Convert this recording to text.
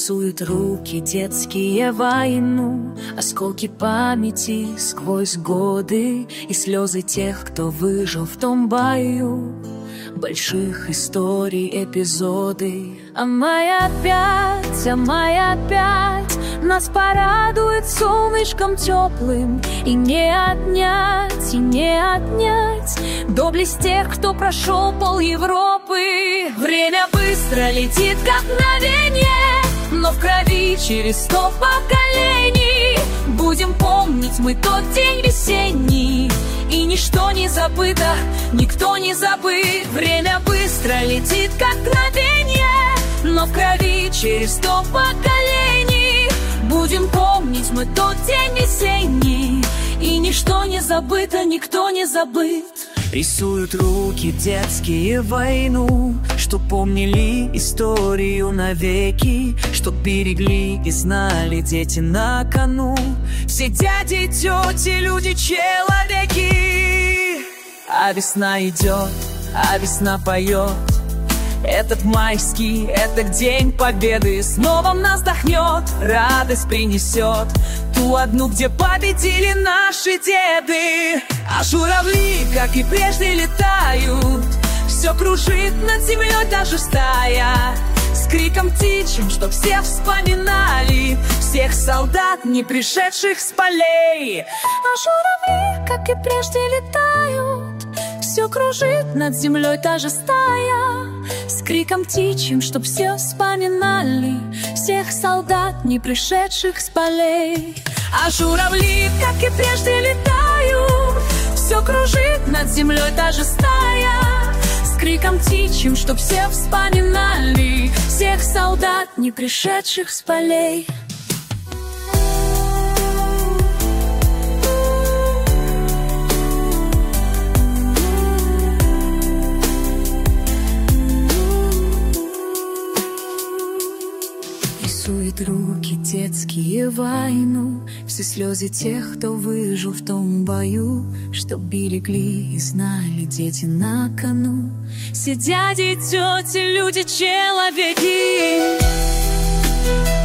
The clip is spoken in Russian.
Рисуют руки детские войну, осколки памяти сквозь годы и слезы тех, кто выжил в том бою. Больших историй эпизоды. А май опять нас порадует солнышком теплым. И не отнять доблесть тех, кто прошел пол Европы. Время быстро летит, как мгновение, но в крови через 100 поколений. Будем помнить мы тот день весенний, и ничто не забыто, никто не забыт. Время быстро летит, как мгновение, но в крови через 100 поколений. Будем помнить мы тот день весенний, и ничто не забыто, никто не забыт. Рисуют руки детские войну, что помнили историю навеки, что берегли и знали дети на кону. Все дяди, тети, люди, человеки. А весна идет, а весна поет. Этот майский, этот день победы снова нас вдохнет, радость принесет, ту одну, где победили наши деды. А журавли, как и прежде, летают, все кружит над землей даже стая, с криком птичьим, чтоб все вспоминали всех солдат, не пришедших с полей. А журавли, как и прежде, летают, все кружит над землей та же стая, с криком птичьим, чтоб все вспоминали всех солдат, не пришедших с полей. А журавли, как и прежде, летают, все кружит над землей та же стая, с криком птичьим, чтоб все вспоминали всех солдат, не пришедших с полей. Рисуют руки детские войну, все слезы тех, кто выжил в том бою, что берегли и знали дети на кону. Все дяди, тети, люди, человеки.